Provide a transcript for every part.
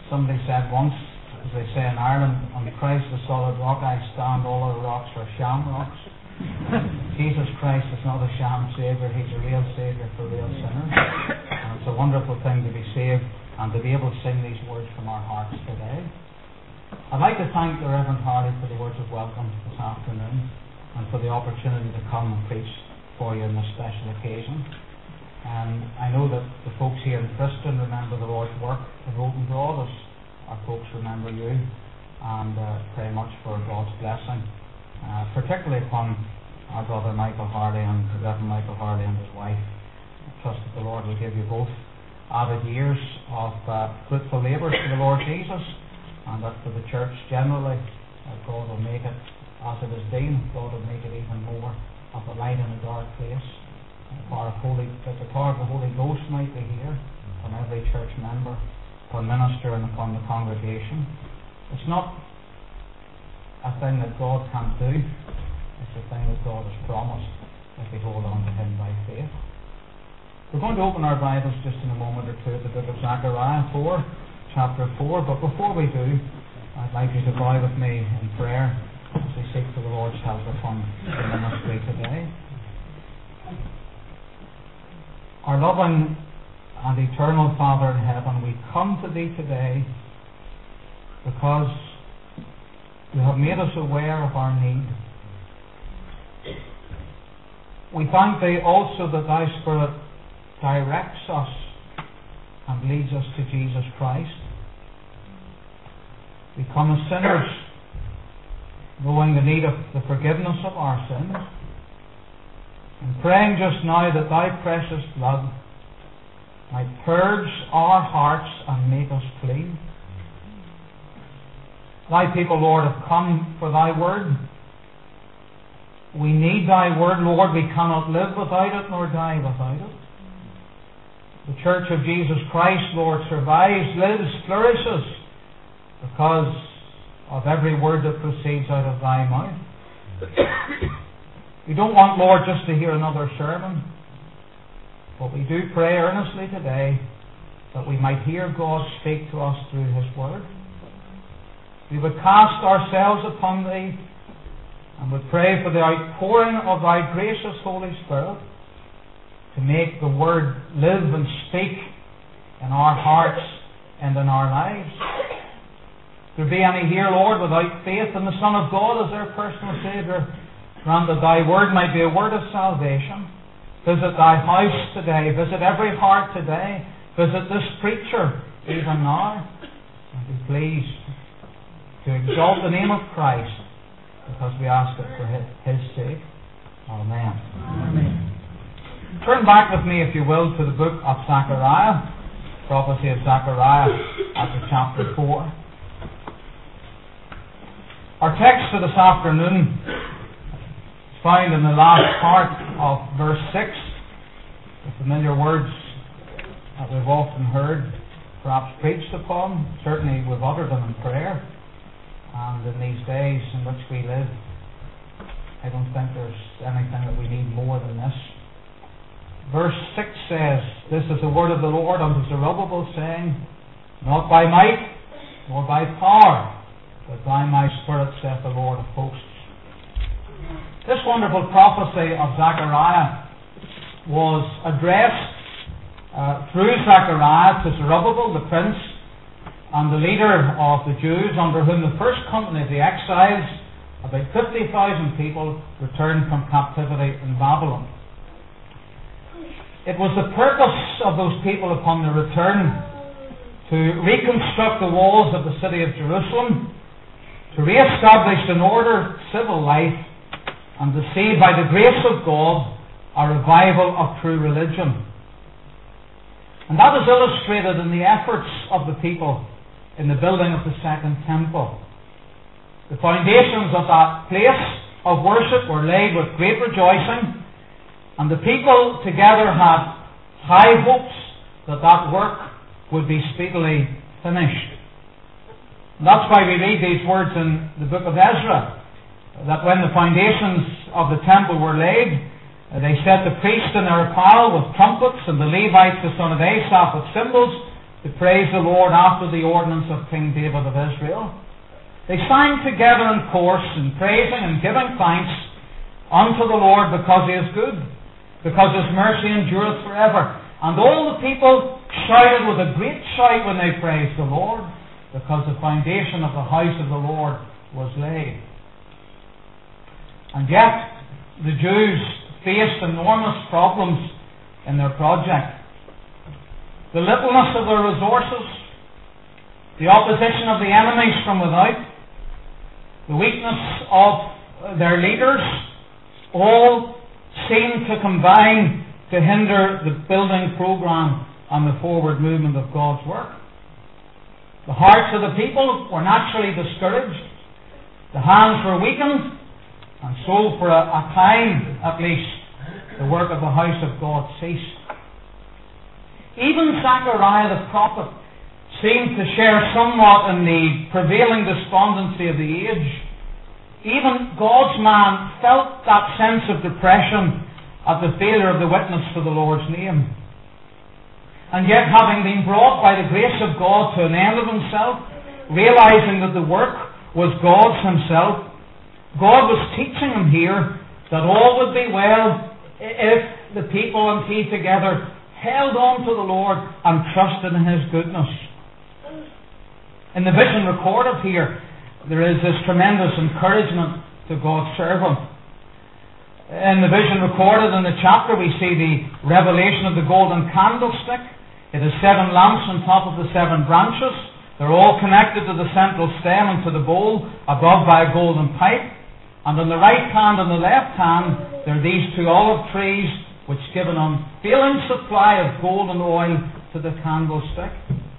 Somebody said once, as they say in Ireland, on Christ the solid rock I stand, all other rocks are sham rocks. Jesus Christ is not a sham Saviour, He's a real Saviour for real sinners. And it's a wonderful thing to be saved and to be able to sing these words from our hearts today. I'd like to thank the Reverend Hardy for the words of welcome this afternoon and for the opportunity to come and preach for you on this special occasion. And I know that the folks here in Preston remember the Lord's work in Roden Broad as our folks remember you, and pray much for God's blessing, particularly upon our brother Michael Hardy and Reverend Michael Hardy and his wife. I trust that the Lord will give you both added years of fruitful labours for the Lord Jesus, and that for the church generally, God will make it as it has been. God will make it even more of a light in a dark place. That the power of the Holy Ghost might be here upon every church member, upon minister, and upon the congregation. It's not a thing that God can't do, it's a thing that God has promised if we hold on to Him by faith. We're going to open our Bibles just in a moment or two at the book of Zechariah 4, chapter 4, but before we do, I'd like you to bow with me in prayer as we seek for the Lord's help upon the ministry today. Our loving and eternal Father in heaven, we come to Thee today because You have made us aware of our need. We thank Thee also that Thy Spirit directs us and leads us to Jesus Christ. We come as sinners, knowing the need of the forgiveness of our sins, and praying just now that Thy precious blood might purge our hearts and make us clean. Thy people, Lord, have come for Thy word. We need Thy word, Lord. We cannot live without it nor die without it. The Church of Jesus Christ, Lord, survives, lives, flourishes because of every word that proceeds out of Thy mouth. We don't want, Lord, just to hear another sermon, but we do pray earnestly today that we might hear God speak to us through His word. We would cast ourselves upon Thee and would pray for the outpouring of Thy gracious Holy Spirit to make the word live and speak in our hearts and in our lives. If there be any here, Lord, without faith in the Son of God as their personal Saviour, grant that Thy word might be a word of salvation. Visit Thy house today. Visit every heart today. Visit this preacher even now. And be pleased to exalt the name of Christ, because we ask it for His sake. Amen. Amen. Turn back with me, if you will, to the book of Zechariah, prophecy of Zechariah, after chapter 4. Our text for this afternoon is found in the last part of verse 6, the familiar words that we've often heard, perhaps preached upon. Certainly we've uttered them in prayer. And in these days in which we live, I don't think there's anything that we need more than this. Verse 6 says, "This is the word of the Lord unto Zerubbabel, saying, Not by might, nor by power, but by my Spirit, saith the Lord of hosts." This wonderful prophecy of Zechariah was addressed through Zechariah to Zerubbabel, the prince, and the leader of the Jews, under whom the first company of the exiles, about 50,000 people, returned from captivity in Babylon. It was the purpose of those people upon their return to reconstruct the walls of the city of Jerusalem, to re-establish an ordered civil life, and to see, by the grace of God, a revival of true religion. And that is illustrated in the efforts of the people in the building of the Second Temple. The foundations of that place of worship were laid with great rejoicing, and the people together had high hopes that that work would be speedily finished. And that's why we read these words in the book of Ezra, that when the foundations of the temple were laid, they set the priests in their apparel with trumpets, and the Levites, the son of Asaph, with cymbals, to praise the Lord after the ordinance of King David of Israel. They sang together in chorus, in praising and giving thanks unto the Lord, because He is good, because His mercy endureth forever. And all the people shouted with a great shout when they praised the Lord, because the foundation of the house of the Lord was laid. And yet, the Jews faced enormous problems in their project. The littleness of their resources, the opposition of the enemies from without, the weakness of their leaders, all seemed to combine to hinder the building program and the forward movement of God's work. The hearts of the people were naturally discouraged. The hands were weakened, and so for a time at least, the work of the house of God ceased. Even Zechariah the prophet seemed to share somewhat in the prevailing despondency of the age. Even God's man felt that sense of depression at the failure of the witness for the Lord's name. And yet, having been brought by the grace of God to an end of himself, realizing that the work was God's himself, God was teaching him here that all would be well if the people and he together held on to the Lord and trusted in His goodness. In the vision recorded here, there is this tremendous encouragement to God's servant. In the vision recorded in the chapter, we see the revelation of the golden candlestick. It has 7 lamps on top of the 7 branches. They're all connected to the central stem and to the bowl, above by a golden pipe. And on the right hand and the left hand, there are these 2 olive trees, which give an unfailing supply of gold and oil to the candlestick.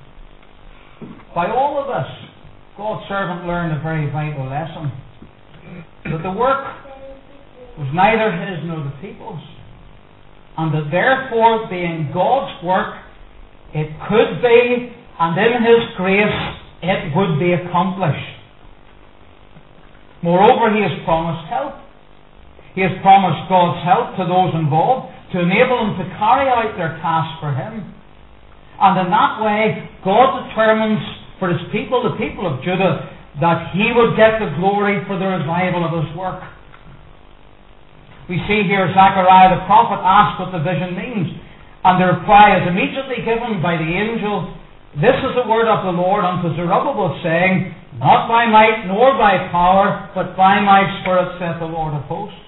By all of this, God's servant learned a very vital lesson. That the work was neither his nor the people's. And that therefore, being God's work, it could be, and in His grace, it would be accomplished. Moreover, He has promised help. He has promised God's help to those involved to enable them to carry out their task for Him. And in that way, God determines for His people, the people of Judah, that He would get the glory for the revival of His work. We see here Zechariah the prophet asked what the vision means, and the reply is immediately given by the angel, "This is the word of the Lord unto Zerubbabel, saying, Not by might nor by power, but by my Spirit, saith the Lord of hosts."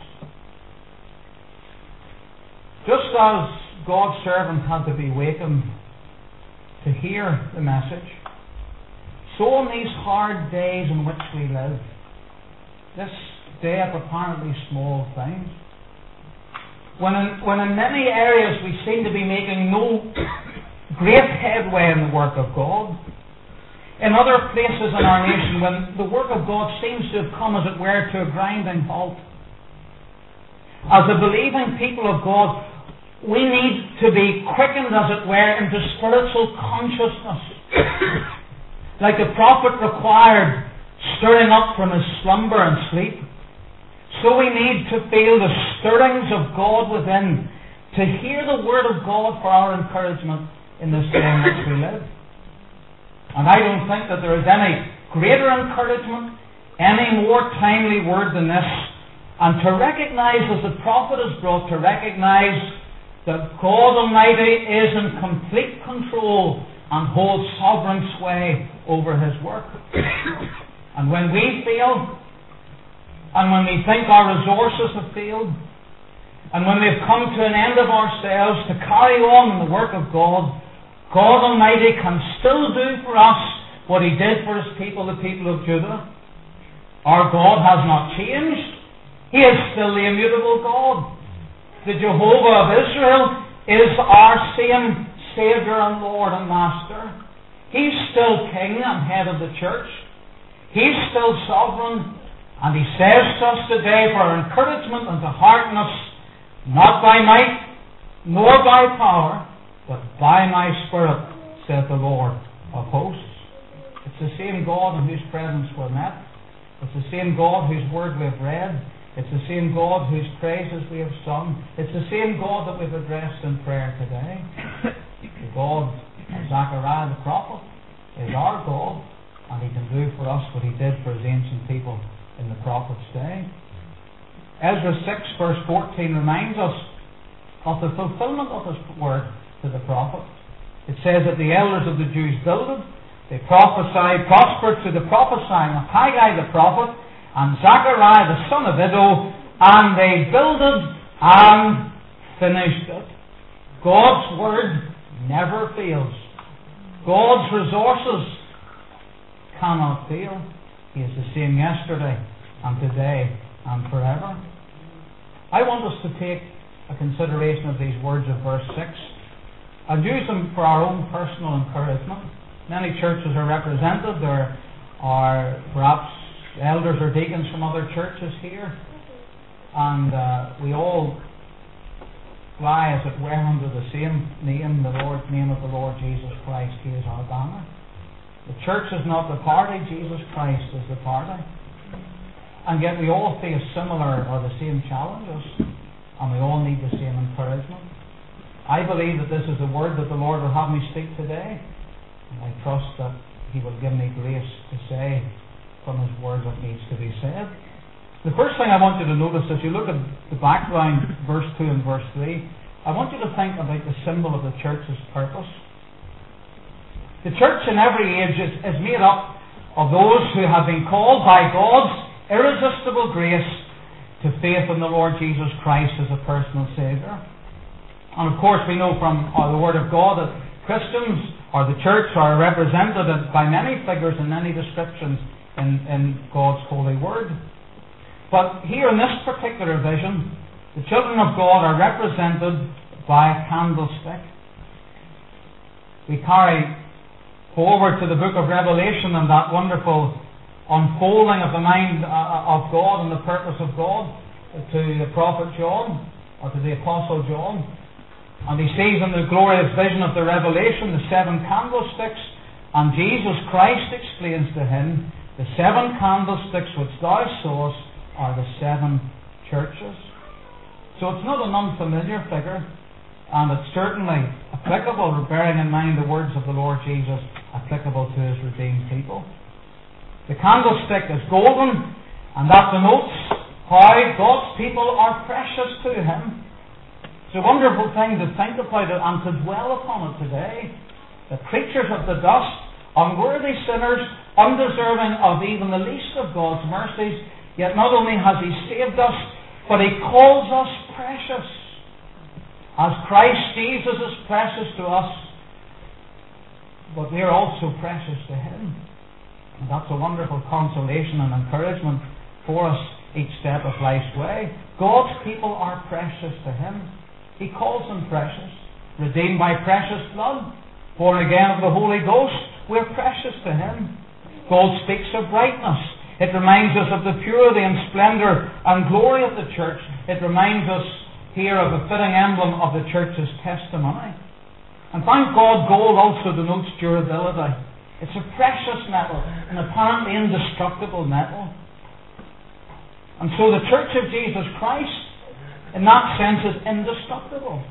Just as God's servant had to be wakened to hear the message, so in these hard days in which we live, this day of apparently small things, when in many areas we seem to be making no great headway in the work of God, in other places in our nation when the work of God seems to have come, as it were, to a grinding halt, as a believing people of God, we need to be quickened, as it were, into spiritual consciousness. Like the prophet required stirring up from his slumber and sleep, so we need to feel the stirrings of God within, to hear the word of God for our encouragement in this day in which we live. And I don't think that there is any greater encouragement, any more timely word than this, and to recognize, as the prophet is brought to recognize, that God Almighty is in complete control and holds sovereign sway over His work. And when we fail, and when we think our resources have failed, and when we've come to an end of ourselves to carry on in the work of God, God Almighty can still do for us what He did for His people, the people of Judah. Our God has not changed. He is still the immutable God. The Jehovah of Israel is our same Saviour and Lord and Master. He's still King and head of the church. He's still sovereign. And He says to us today for our encouragement and to hearten us, not by might nor by power, but by my Spirit, saith the Lord of hosts. It's the same God in whose presence we're met. It's the same God whose word we've read. It's the same God whose praises we have sung. It's the same God that we've addressed in prayer today. The God, as Zechariah the prophet is our God, and he can do for us what he did for his ancient people in the prophet's day. Ezra 6 verse 14 reminds us of the fulfillment of his word to the prophet. It says that the elders of the Jews builded, they prospered through the prophesying of Haggai the prophet and Zechariah the son of Iddo, and they builded and finished it. God's word never fails. God's resources cannot fail. He is the same yesterday and today and forever. I want us to take a consideration of these words of verse 6 and use them for our own personal encouragement. Many churches are represented. There are perhaps elders or deacons from other churches here, and we all fly, as it were, under the same name, the name of the Lord Jesus Christ. He is our banner. The church is not the party, Jesus Christ is the party. And yet we all face similar or the same challenges, and we all need the same encouragement. I believe that this is the word that the Lord will have me speak today, and I trust that he will give me grace to say from his word what needs to be said. The first thing I want you to notice as you look at the background, verse 2 and verse 3, I want you to think about the symbol of the church's purpose. The church in every age is made up of those who have been called by God's irresistible grace to faith in the Lord Jesus Christ as a personal Saviour. And of course we know from the Word of God that Christians or the church are represented by many figures and many descriptions in God's holy Word. But here in this particular vision, the children of God are represented by a candlestick. We carry forward to the book of Revelation and that wonderful unfolding of the mind of God and the purpose of God to the prophet John, or to the apostle John. And he sees in the glorious vision of the Revelation the 7 candlesticks, and Jesus Christ explains to him, the 7 candlesticks which thou sawest are the 7 churches. So it's not an unfamiliar figure, and it's certainly applicable, bearing in mind the words of the Lord Jesus, applicable to his redeemed people. The candlestick is golden, and that denotes how God's people are precious to him. It's a wonderful thing to think about it and to dwell upon it today. The creatures of the dust, unworthy sinners, undeserving of even the least of God's mercies, yet not only has he saved us, but he calls us precious. As Christ Jesus is precious to us, but we are also precious to him. And that's a wonderful consolation and encouragement for us each step of life's way. God's people are precious to him. He calls them precious. Redeemed by precious blood, born again of the Holy Ghost, we're precious to him. God speaks of brightness. It reminds us of the purity and splendour and glory of the church. It reminds us here of a fitting emblem of the church's testimony. And thank God, gold also denotes durability. It's a precious metal, an apparently indestructible metal. And so the church of Jesus Christ, in that sense, is indestructible.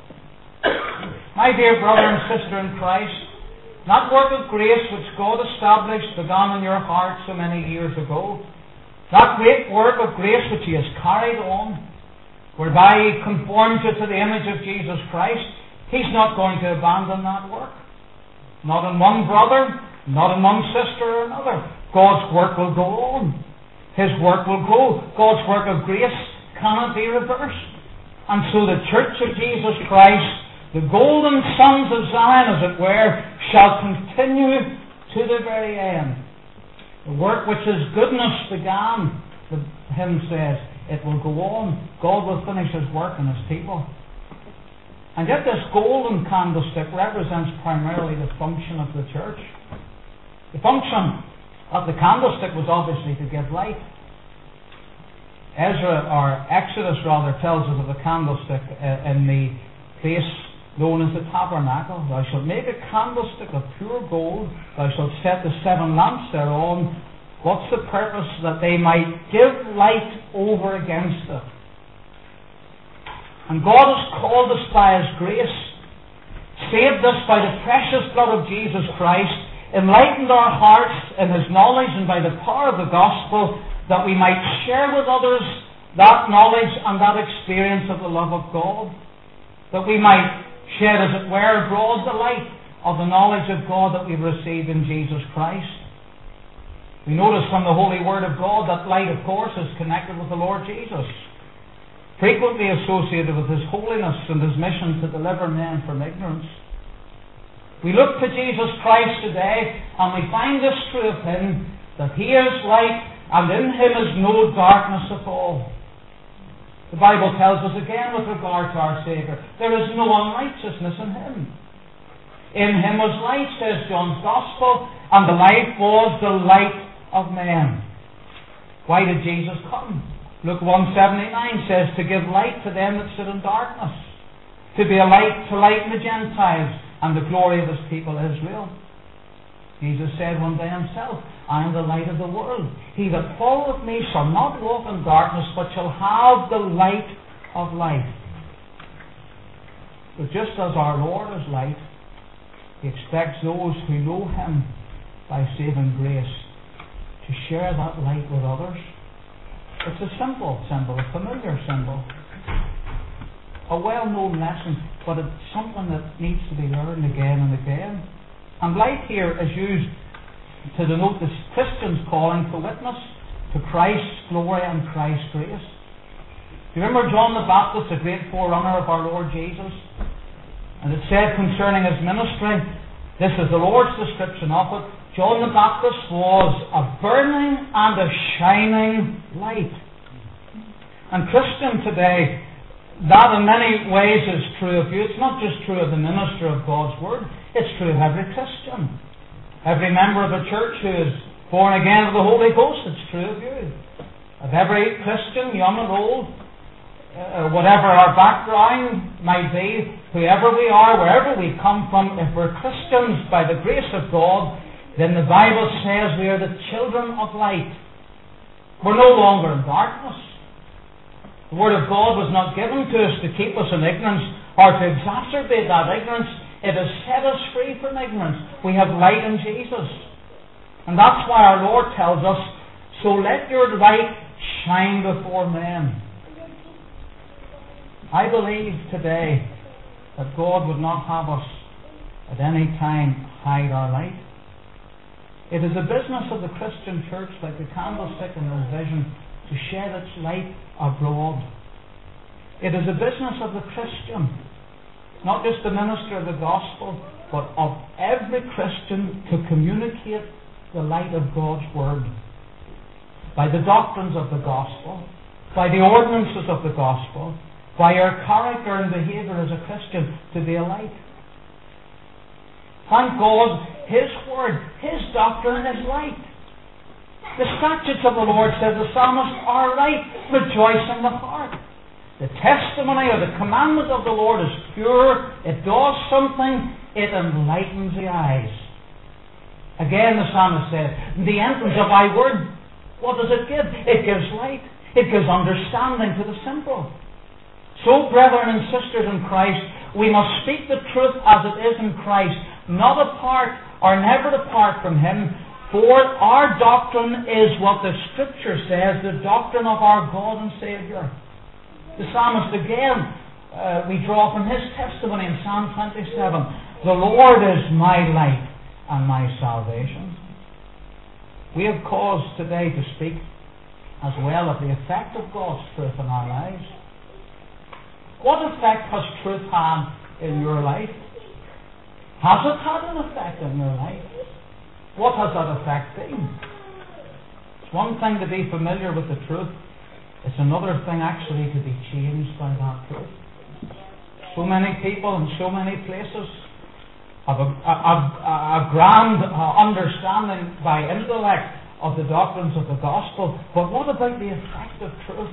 My dear brother and sister in Christ, that work of grace which God established, began in your heart so many years ago, that great work of grace which he has carried on, whereby he conforms you to the image of Jesus Christ, he's not going to abandon that work. Not in one brother, not in one sister or another. God's work will go on. His work will go. God's work of grace cannot be reversed. And so the church of Jesus Christ, the golden sons of Zion, as it were, shall continue to the very end. The work which his goodness began, the hymn says, it will go on. God will finish his work in his people. And yet this golden candlestick represents primarily the function of the church. The function of the candlestick was obviously to give light. Exodus tells us of the candlestick in the place known as the tabernacle. Thou shalt make a candlestick of pure gold. Thou shalt set the 7 lamps thereon. What's the purpose? That they might give light over against it. And God has called us by his grace saved us by the precious blood of Jesus Christ, enlightened our hearts in His knowledge and by the power of the gospel, that we might share with others that knowledge and that experience of the love of God, that we might shed, as it were, abroad the light of the knowledge of God that we've received in Jesus Christ. We notice from the Holy Word of God that light, of course, is connected with the Lord Jesus, frequently associated with His holiness and His mission to deliver men from ignorance. We look to Jesus Christ today and we find this true of Him, that He is light and in Him is no darkness at all. The Bible tells us again with regard to our Saviour, there is no unrighteousness in Him. In Him was light, says John's Gospel, and the light was the light of men. Why did Jesus come? Luke 1:79 says, to give light to them that sit in darkness, to be a light to lighten the Gentiles and the glory of His people Israel. Jesus said one day Himself, I am the light of the world. He that followeth me shall not walk in darkness, but shall have the light of life. But just as our Lord is light, He expects those who know Him by saving grace to share that light with others. It's a simple symbol, a familiar symbol, a well-known lesson, but it's something that needs to be learned again and again. And light here is used to denote the Christian's calling to witness to Christ's glory and Christ's grace. Do you remember John the Baptist, the great forerunner of our Lord Jesus? And it said concerning his ministry, this is the Lord's description of it, John the Baptist was a burning and a shining light. And Christian today, that in many ways is true of you. It's not just true of the minister of God's Word, it's true of every Christian. Every member of a church who is born again of the Holy Ghost, it's true of you. Of every Christian, young and old, whatever our background might be, whoever we are, wherever we come from, if we're Christians by the grace of God, then the Bible says we are the children of light. We're no longer in darkness. The Word of God was not given to us to keep us in ignorance or to exacerbate that ignorance. It has set us free from ignorance. We have light in Jesus. And that's why our Lord tells us, so let your light shine before men. I believe today that God would not have us at any time hide our light. It is a business of the Christian church, like the candlestick in the vision, to shed its light abroad. It is a business of the Christian, not just the minister of the gospel, but of every Christian to communicate the light of God's Word by the doctrines of the gospel, by the ordinances of the gospel, by our character and behaviour as a Christian to be a light. Thank God, His Word, His doctrine is light. The statutes of the Lord, says the psalmist, are light, rejoice in the heart. The testimony or the commandment of the Lord is pure, it does something, it enlightens the eyes. Again the psalmist said, the entrance of thy word, what does it give? It gives light, it gives understanding to the simple. So, brethren and sisters in Christ, we must speak the truth as it is in Christ, not apart or never apart from Him, for our doctrine is what the Scripture says, the doctrine of our God and Saviour. The psalmist again, we draw from his testimony in Psalm 27, the Lord is my light and my salvation. We have cause today to speak as well of the effect of God's truth in our lives. What effect has truth had in your life? Has it had an effect in your life? What has that effect been? It's one thing to be familiar with the truth. It's another thing actually to be changed by that truth. So many people in so many places have a grand understanding by intellect of the doctrines of the gospel, but what about the effect of truth?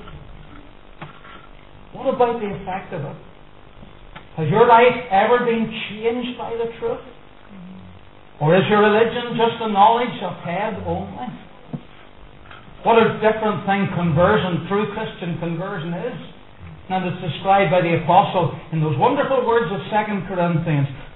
What about the effect of it? Has your life ever been changed by the truth? Or is your religion just a knowledge of head only? What a different thing conversion, true Christian conversion is. And it's described by the Apostle in those wonderful words of 2 Corinthians.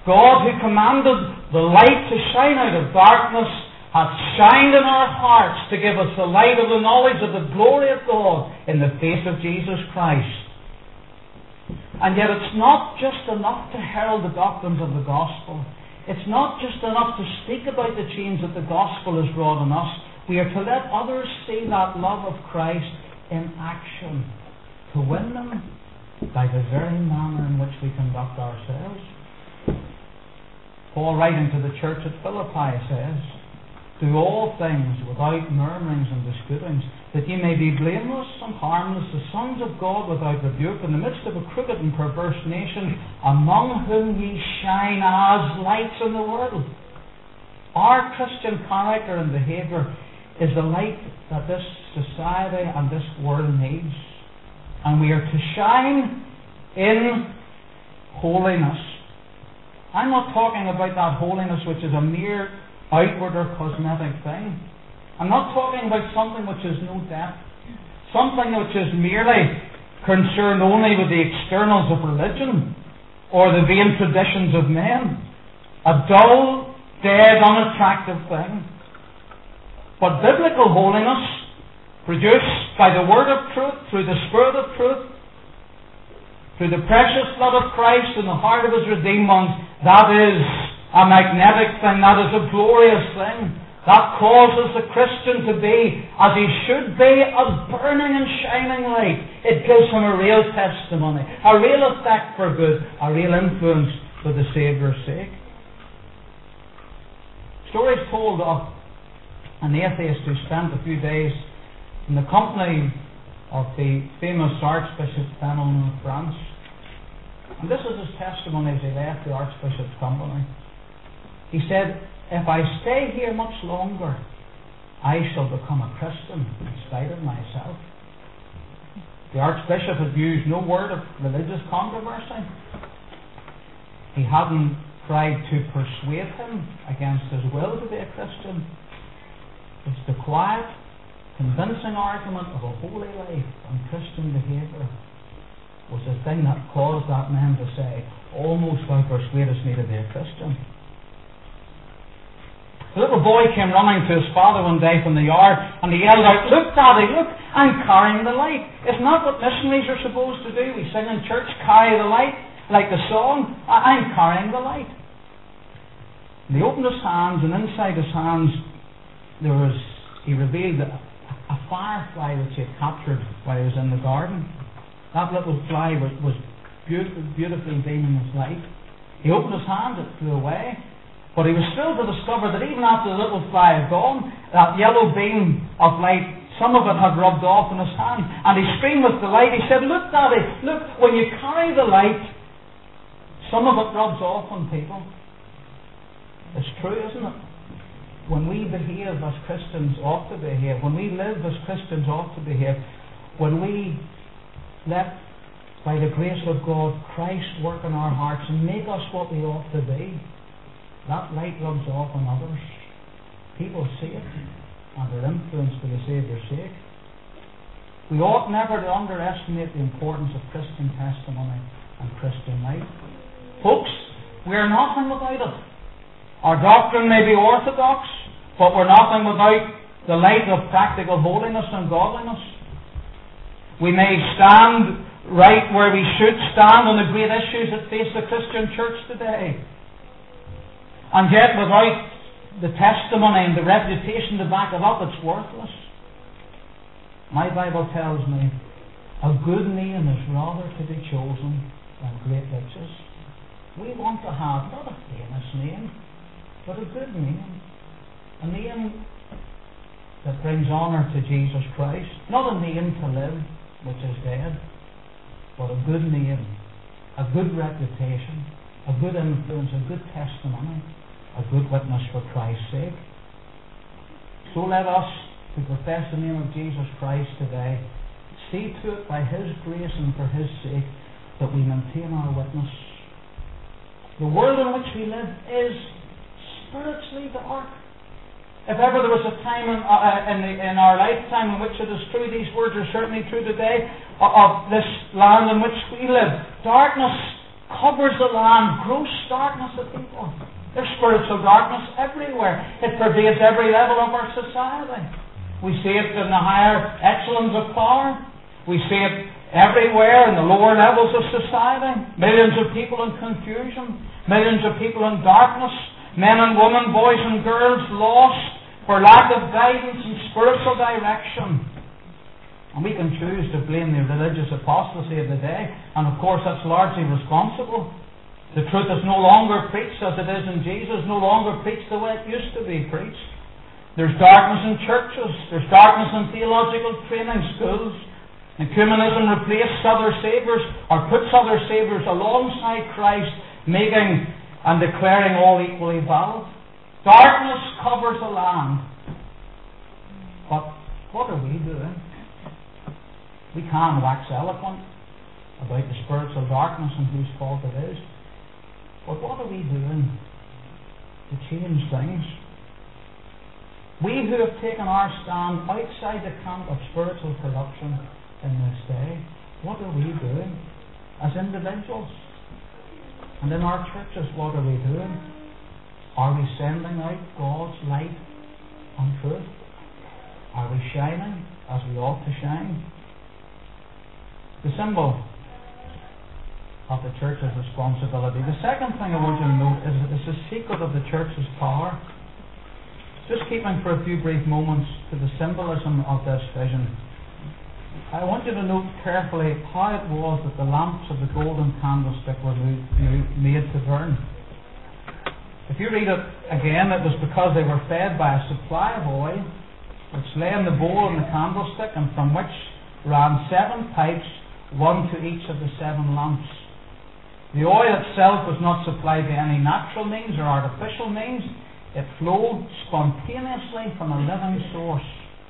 God, who commanded the light to shine out of darkness, hath shined in our hearts to give us the light of the knowledge of the glory of God in the face of Jesus Christ. And yet it's not just enough to herald the doctrines of the gospel. It's not just enough to speak about the change that the gospel has wrought in us. We are to let others see that love of Christ in action, to win them by the very manner in which we conduct ourselves. Paul, writing to the church at Philippi, says, "Do all things without murmurings and disputings, that ye may be blameless and harmless, the sons of God without rebuke, in the midst of a crooked and perverse nation, among whom ye shine as lights in the world." Our Christian character and behaviour is the light that this society and this world needs. And we are to shine in holiness. I'm not talking about that holiness which is a mere outward or cosmetic thing. I'm not talking about something which is no depth, something which is merely concerned only with the externals of religion or the vain traditions of men. A dull, dead, unattractive thing. But biblical holiness, produced by the word of truth, through the Spirit of truth, through the precious blood of Christ in the heart of His redeemed ones, that is a magnetic thing, that is a glorious thing. That causes the Christian to be, as he should be, a burning and shining light. It gives him a real testimony, a real effect for good, a real influence for the Saviour's sake. Stories told of an atheist who spent a few days in the company of the famous Archbishop Fenelon of France. And this is his testimony as he left the Archbishop's company. He said, "If I stay here much longer, I shall become a Christian in spite of myself." The Archbishop had used no word of religious controversy. He hadn't tried to persuade him against his will to be a Christian. It's the quiet, convincing argument of a holy life and Christian behaviour was the thing that caused that man to say, "Almost thou persuadest me to be a Christian." The little boy came running to his father one day from the yard and he yelled out, "Look, Daddy, look, I'm carrying the light." Isn't that what missionaries are supposed to do? We sing in church, "Carry the light," like the song. I'm carrying the light. And he opened his hands, and inside his hands he revealed a firefly which he had captured while he was in the garden. That little fly was beautifully beaming his light. He opened his hand, it flew away. But he was thrilled to discover that even after the little fly had gone, that yellow beam of light, some of it had rubbed off in his hand. And he screamed with delight. He said, "Look, Daddy, look, when you carry the light, some of it rubs off on people." It's true, isn't it? When we behave as Christians ought to behave, when we live as Christians ought to behave, when we let, by the grace of God, Christ work in our hearts and make us what we ought to be, that light rubs off on others. People see it and are influenced for the Saviour's sake. We ought never to underestimate the importance of Christian testimony and Christian life. Folks, we are nothing without it. Our doctrine may be orthodox, but we're nothing without the light of practical holiness and godliness. We may stand right where we should stand on the great issues that face the Christian church today. And yet, without the testimony and the reputation to back it up, it's worthless. My Bible tells me a good name is rather to be chosen than great riches. We want to have not a famous name, but a good name. A name that brings honour to Jesus Christ. Not a name to live, which is dead, but a good name, a good reputation, a good influence, a good testimony, a good witness for Christ's sake. So let us, who profess the name of Jesus Christ today, see to it by His grace and for His sake that we maintain our witness. The world in which we live is spiritually dark. If ever there was a time in our lifetime in which it is true, these words are certainly true today, of this land in which we live. Darkness covers the land, gross darkness of people. There's spiritual darkness everywhere. It pervades every level of our society. We see it in the higher echelons of power. We see it everywhere in the lower levels of society. Millions of people in confusion. Millions of people in darkness. Men and women, boys and girls lost for lack of guidance and spiritual direction. And we can choose to blame the religious apostasy of the day. And of course that's largely responsible. The truth is no longer preached as it is in Jesus, no longer preached the way it used to be preached. There's darkness in churches, there's darkness in theological training schools. Ecumenism replaced other saviours, or puts other saviours alongside Christ, making and declaring all equally valid. Darkness covers the land. But what are we doing? We can wax eloquent about the spiritual darkness and whose fault it is. But what are we doing to change things? We who have taken our stand outside the camp of spiritual production in this day, what are we doing as individuals? And in our churches, what are we doing? Are we sending out God's light and truth? Are we shining as we ought to shine? The symbol of the church's responsibility. The second thing I want you to note is the secret of the church's power. Just keeping for a few brief moments to the symbolism of this vision, I want you to note carefully how it was that the lamps of the golden candlestick were made to burn. If you read it again, it was because they were fed by a supply of oil which lay in the bowl and the candlestick, and from which ran 7 pipes, one to each of the 7 lamps. The oil itself was not supplied by any natural means or artificial means. It flowed spontaneously from a living source.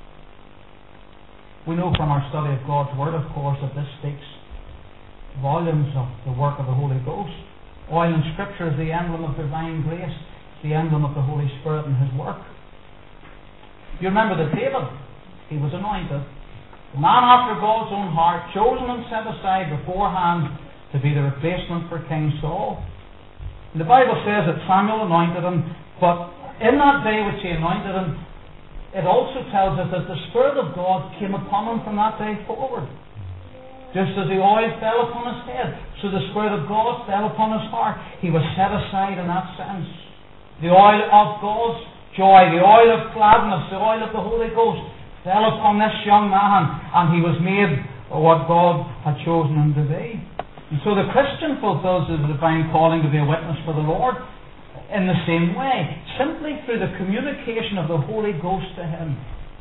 We know from our study of God's Word, of course, that this speaks volumes of the work of the Holy Ghost. Oil in Scripture is the emblem of divine grace, the emblem of the Holy Spirit and His work. You remember that David, he was anointed, a man after God's own heart, chosen and set aside beforehand to be the replacement for King Saul. And the Bible says that Samuel anointed him, but in that day which he anointed him, it also tells us that the Spirit of God came upon him from that day forward. Just as the oil fell upon his head, so the Spirit of God fell upon his heart. He was set aside in that sense. The oil of God's joy, the oil of gladness, the oil of the Holy Ghost fell upon this young man, and he was made what God had chosen him to be. And so the Christian fulfills the divine calling to be a witness for the Lord in the same way, simply through the communication of the Holy Ghost to him.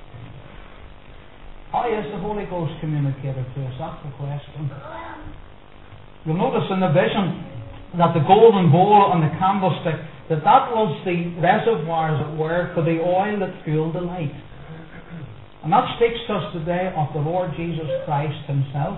How is the Holy Ghost communicated to us? That's the question. You'll notice in the vision that the golden bowl and the candlestick, that was the reservoir, as it were, for the oil that fueled the light. And that speaks to us today of the Lord Jesus Christ Himself.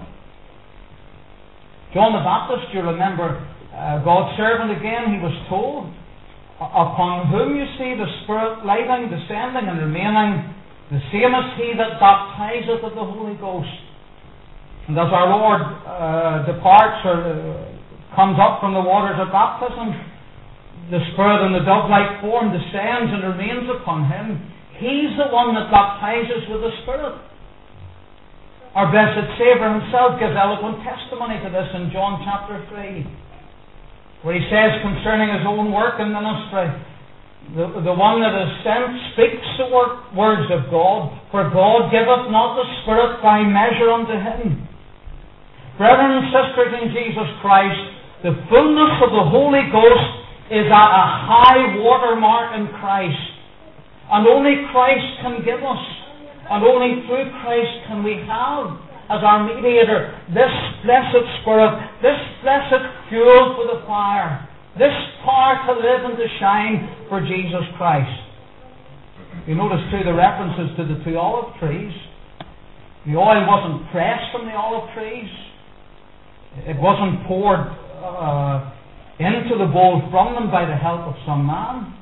John the Baptist, you remember, God's servant again, he was told, upon whom you see the Spirit lighting, descending and remaining, the same is he that baptizeth with the Holy Ghost. And as our Lord departs or comes up from the waters of baptism, the Spirit in the dove-like form descends and remains upon him. He's the one that baptizes with the Spirit. Our blessed Saviour Himself gives eloquent testimony to this in John chapter 3, where He says concerning His own work and ministry, the one that is sent speaks the words of God, for God giveth not the Spirit by measure unto Him. Brethren and sisters in Jesus Christ, the fullness of the Holy Ghost is at a high water mark in Christ. And only Christ can give us, and only through Christ can we have, as our mediator, this blessed Spirit, this blessed fuel for the fire, this power to live and to shine for Jesus Christ. You notice too the references to the 2 olive trees. The oil wasn't pressed from the olive trees. It wasn't poured into the bowl from them by the help of some man.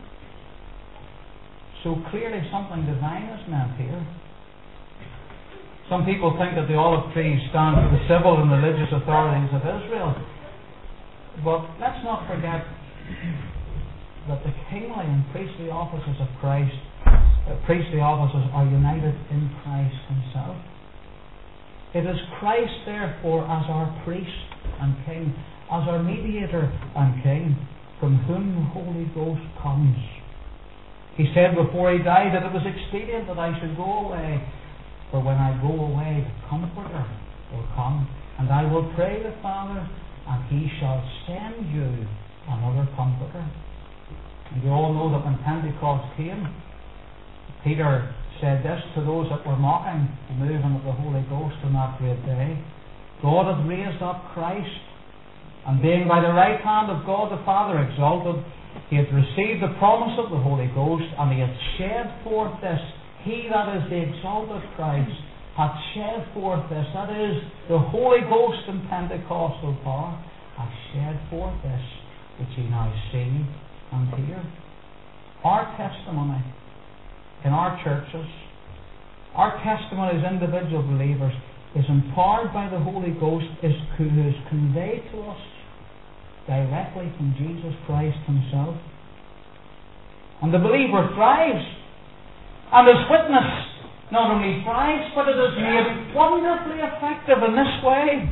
So clearly something divine is meant here. Some people think that the olive trees stand for the civil and religious authorities of Israel. But let's not forget that the kingly and priestly offices of Christ, priestly offices are united in Christ himself. It is Christ, therefore, as our priest and king, as our mediator and king, from whom the Holy Ghost comes. He said before he died that it was expedient that I should go away, for when I go away, the Comforter will come, and I will pray the Father, and he shall send you another Comforter. And you all know that when Pentecost came, Peter said this to those that were mocking the moving of the Holy Ghost on that great day: God hath raised up Christ, and being by the right hand of God the Father exalted, he hath received the promise of the Holy Ghost, and he hath shed forth this. He that is the exalted Christ hath shed forth this, that is, the Holy Ghost in Pentecostal power, hath shed forth this, which ye now see and hear. Our testimony in our churches, our testimony as individual believers, is empowered by the Holy Ghost, who is conveyed to us directly from Jesus Christ himself. And the believer thrives, and his witness not only thrives, but it is made wonderfully effective in this way.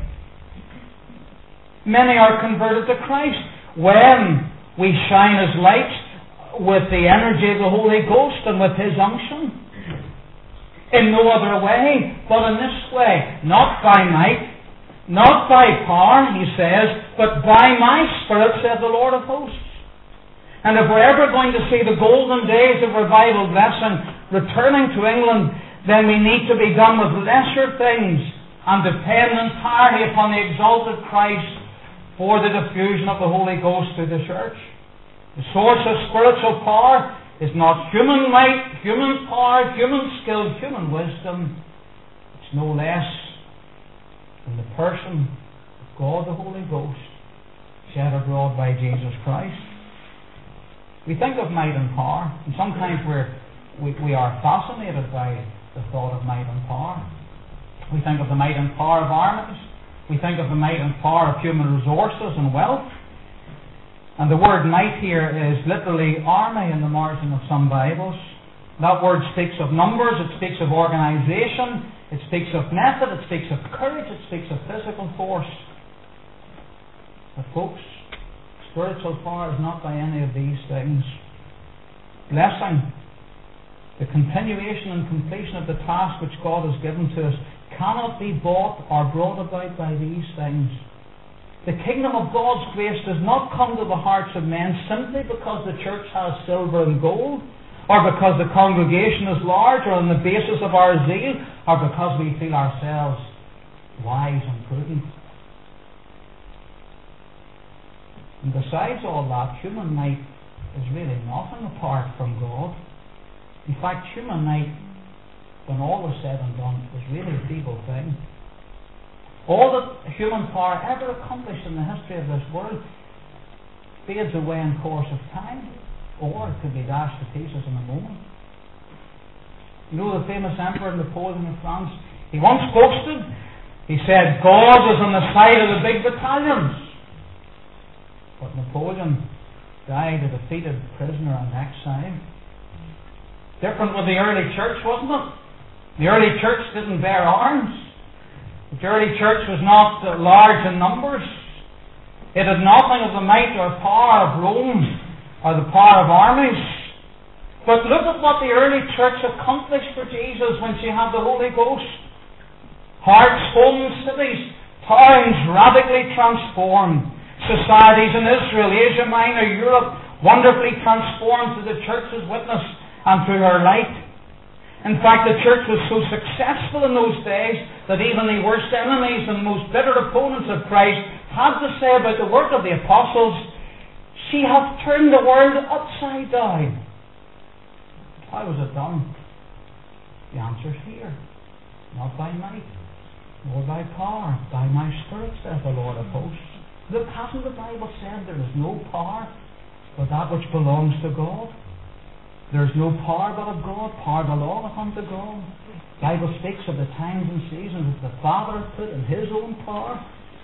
Many are converted to Christ when we shine as lights with the energy of the Holy Ghost and with his unction. In no other way, but in this way, not by might, not by power, he says, but by my Spirit, said the Lord of hosts. And if we're ever going to see the golden days of revival blessing returning to England, then we need to be done with lesser things and depend entirely upon the exalted Christ for the diffusion of the Holy Ghost through the church. The source of spiritual power is not human might, human power, human skill, human wisdom. It's no less than the person of God the Holy Ghost shed abroad by Jesus Christ. We think of might and power, and sometimes we are fascinated by the thought of might and power. We think of the might and power of armies. We think of the might and power of human resources and wealth. And the word might here is literally army in the margin of some Bibles. That word speaks of numbers, it speaks of organisation, it speaks of method, it speaks of courage, it speaks of physical force. But folks, spiritual power is not by any of these things. Blessing, the continuation and completion of the task which God has given to us, cannot be bought or brought about by these things. The kingdom of God's grace does not come to the hearts of men simply because the church has silver and gold, or because the congregation is large, or on the basis of our zeal, or because we feel ourselves wise and prudent. And besides all that, human might is really nothing apart from God. In fact, human might, when all is said and done, is really a feeble thing. All that human power ever accomplished in the history of this world fades away in course of time, or it could be dashed to pieces in a moment. You know the famous Emperor Napoleon of France? He once boasted, he said, God is on the side of the big battalions. But Napoleon died a defeated prisoner and exile. Different with the early church, wasn't it? The early church didn't bear arms. The early church was not large in numbers. It had nothing of the might or power of Rome or the power of armies. But look at what the early church accomplished for Jesus when she had the Holy Ghost. Hearts, homes, cities, towns radically transformed. Societies in Israel, Asia Minor, Europe, wonderfully transformed through the church's witness and through her light. In fact, the church was so successful in those days that even the worst enemies and most bitter opponents of Christ had to say about the work of the apostles, she hath turned the world upside down. How was it done? The answer's here. Not by might, nor by power, by my Spirit, saith the Lord of hosts. Look, hasn't the Bible said there is no power but that which belongs to God? There is no power but of God. Power belongeth unto God. The Bible speaks of the times and seasons that the Father put in his own power.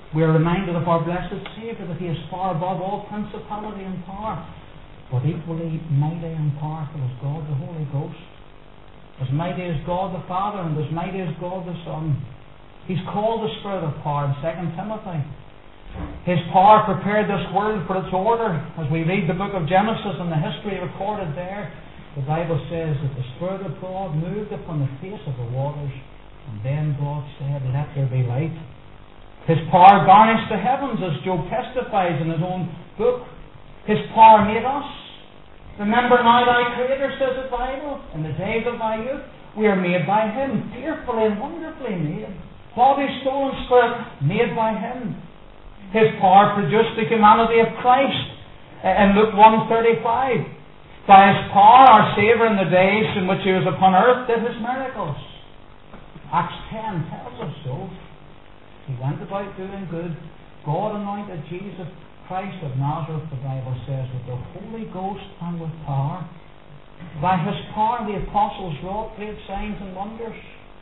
We are reminded of our blessed Saviour, that He is far above all principality and power, but equally mighty and powerful is God the Holy Ghost. As mighty as God the Father and as mighty as God the Son. He's called the Spirit of power in 2 Timothy. His power prepared this world for its order. As we read the book of Genesis and the history recorded there, the Bible says that the Spirit of God moved upon the face of the waters, and then God said, "Let there be light." His power garnished the heavens, as Job testifies in his own book. His power made us. "Remember now thy Creator," says the Bible, "in the days of thy youth. We are made by Him, fearfully and wonderfully made. Body, soul, and spirit made by Him." His power produced the humanity of Christ in Luke 1:35. By His power, our Saviour in the days in which He was upon earth did His miracles. Acts 10 tells us so. He went about doing good. God anointed Jesus Christ of Nazareth, the Bible says, with the Holy Ghost and with power. By His power the apostles wrought great signs and wonders.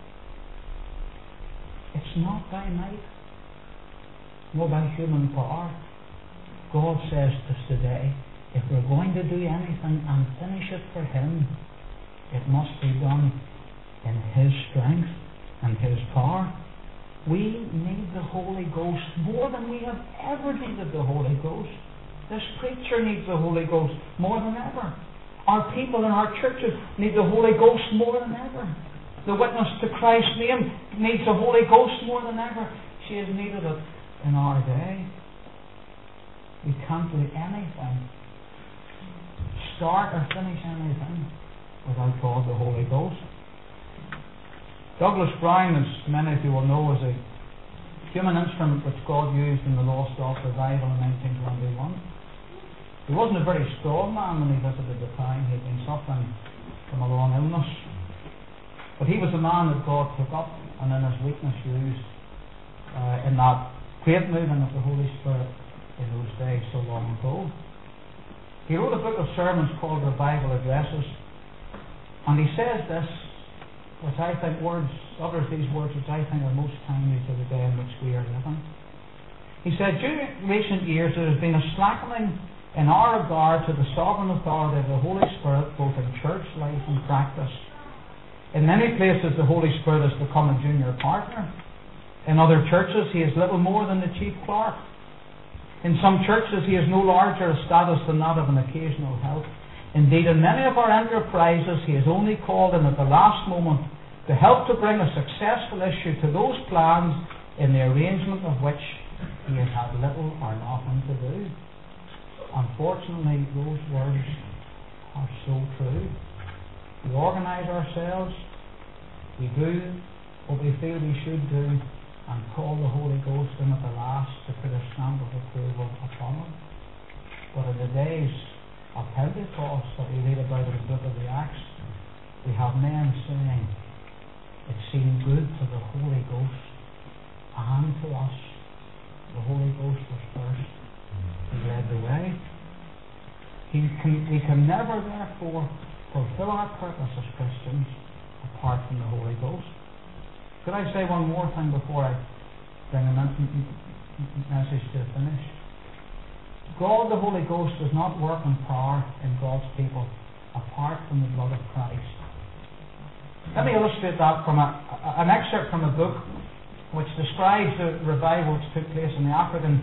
It's not by might, nor by human power. God says to us today, if we're going to do anything and finish it for Him, it must be done in His strength and His power. We need the Holy Ghost more than we have ever needed the Holy Ghost. This preacher needs the Holy Ghost more than ever. Our people in our churches need the Holy Ghost more than ever. The witness to Christ's name needs the Holy Ghost more than ever. She has needed it in our day. We can't do anything, start or finish anything, without God the Holy Ghost. Douglas Brown, as many of you will know, is a human instrument which God used in the Lost Ark revival in 1921. He wasn't a very strong man when he visited the time. He had been suffering from a long illness. But he was a man that God took up and in His weakness used in that great moving of the Holy Spirit in those days so long ago. He wrote a book of sermons called Revival Addresses, and he says this, which I think utters these words which I think are most timely to the day in which we are living. He said, during recent years there has been a slackening in our regard to the sovereign authority of the Holy Spirit, both in church life and practice. In many places the Holy Spirit has become a junior partner. In other churches He is little more than the chief clerk. In some churches He is no larger a status than that of an occasional help. Indeed, in many of our enterprises He is only called in at the last moment to help to bring a successful issue to those plans in the arrangement of which He has had little or nothing to do. Unfortunately, those words are so true. We organise ourselves, we do what we feel we should do, and call the Holy Ghost in at the last to put a stamp of approval upon it. But in the days of Pentecost that we read about in the book of the Acts, we have men saying, it seemed good to the Holy Ghost and to us. The Holy Ghost was first. He led the way. We can never, therefore, fulfill our purpose as Christians apart from the Holy Ghost. Could I say one more thing before I bring a message to a finish? God, the Holy Ghost, does not work in power in God's people apart from the blood of Christ. Let me illustrate that from an excerpt from a book which describes the revival which took place in the African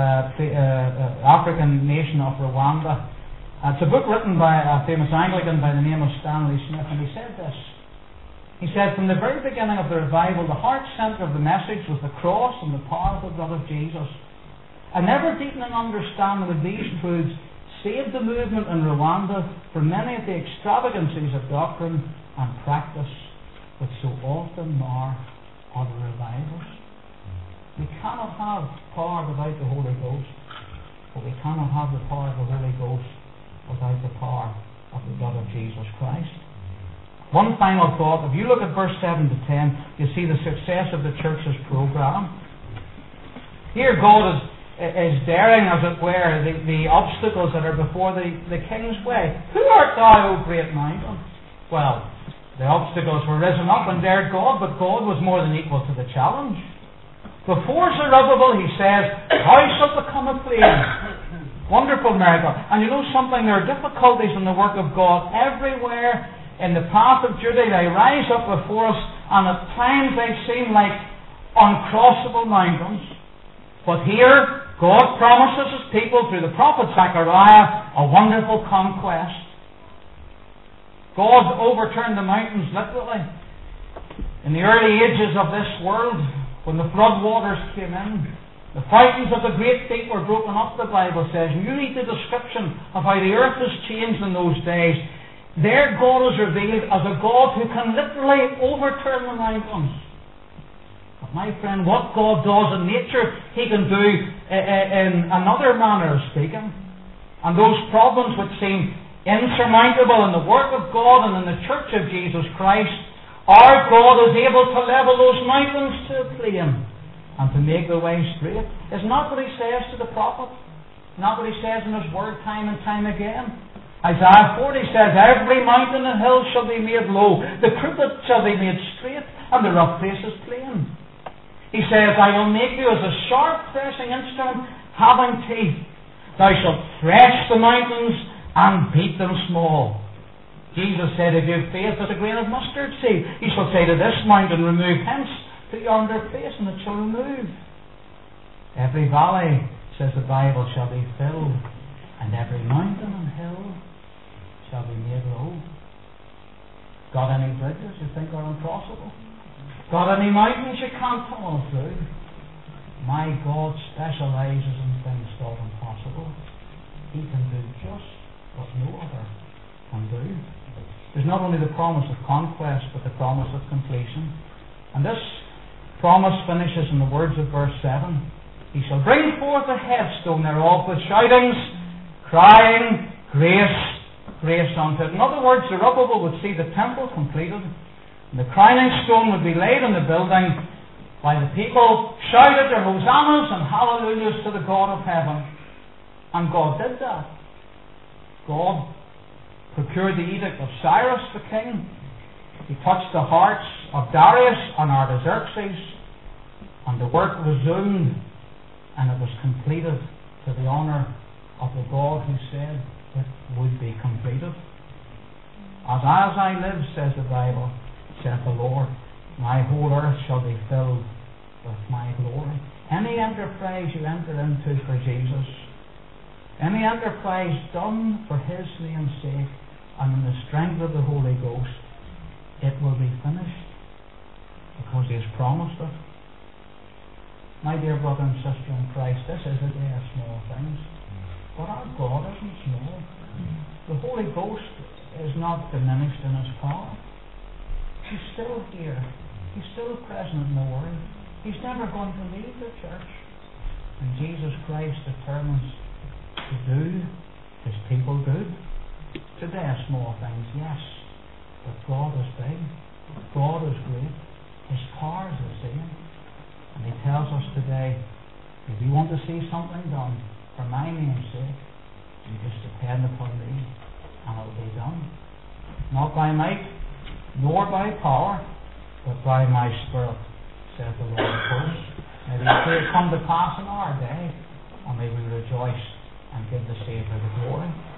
nation of Rwanda. It's a book written by a famous Anglican by the name of Stanley Smith, and he said this. He said, from the very beginning of the revival, the heart centre of the message was the cross and the power of the blood of Jesus. A never-deepening understanding of these truths saved the movement in Rwanda from many of the extravagancies of doctrine and practice which so often mar other revivals. We cannot have power without the Holy Ghost, but we cannot have the power of the Holy Ghost without the power of the blood of Jesus Christ. One final thought. If you look at verse 7 to 10, you see the success of the church's program. Here God is daring, as it were, the obstacles that are before the king's way. Who art thou, O great mountain? Well, the obstacles were risen up and dared God, but God was more than equal to the challenge. Before Zerubbabel, he says, house shall become a plain. Wonderful miracle. And you know something? There are difficulties in the work of God everywhere in the path of duty. They rise up before us, and at times they seem like uncrossable mountains. But here, God promises His people through the prophet Zechariah a wonderful conquest. God overturned the mountains literally. In the early ages of this world, when the flood waters came in, the fountains of the great deep were broken up, the Bible says. And you read the description of how the earth has changed in those days. There God is revealed as a God who can literally overturn the mountains. But my friend, what God does in nature, He can do in another manner of speaking. And those problems which seem insurmountable in the work of God and in the church of Jesus Christ, our God is able to level those mountains to a plain and to make the way straight. Isn't that what He says to the prophet? Not what He says in His word time and time again? Isaiah 40 says, every mountain and hill shall be made low, the crooked shall be made straight, and the rough places plain. He says, I will make you as a sharp threshing instrument having teeth. Thou shalt thresh the mountains and beat them small. Jesus said, if you have faith as a grain of mustard seed, you shall say to this mountain, remove hence to yonder place, and it shall remove. Every valley, says the Bible, shall be filled, and every mountain and hill shall be made low. Got any bridges you think are uncrossable? Got any mountains you can't tunnel through? My God specializes in things thought impossible. He can do just what no other can do. There's not only the promise of conquest, but the promise of completion. And this promise finishes in the words of verse 7. He shall bring forth a headstone thereof with shoutings, crying, grace, grace unto it. In other words, Zerubbabel would see the temple completed, and the crowning stone would be laid in the building, while the people shouted their hosannas and hallelujahs to the God of heaven. And God did that. God procured the edict of Cyrus the king. He touched the hearts of Darius and Artaxerxes, and the work resumed, and it was completed to the honour of the God who said it would be completed. As I live, says the Bible, saith the Lord, my whole earth shall be filled with my glory. Any enterprise you enter into for Jesus, any enterprise done for His name's sake, and in the strength of the Holy Ghost, it will be finished, because He has promised it. My dear brother and sister in Christ, this is a day of small things, but our God isn't small. The Holy Ghost is not diminished in His power. He's still here. He's still present in the world. He's never going to leave the church. And Jesus Christ determines to do His people good. Today are small things, yes, but God is big. God is great. His power is the same. And He tells us today, if you want to see something done for my name's sake, you just depend upon me, and it will be done. Not by might, nor by power, but by my Spirit, saith the Lord of hosts. May we pray come to pass in our day, and may we rejoice and give the Saviour the glory.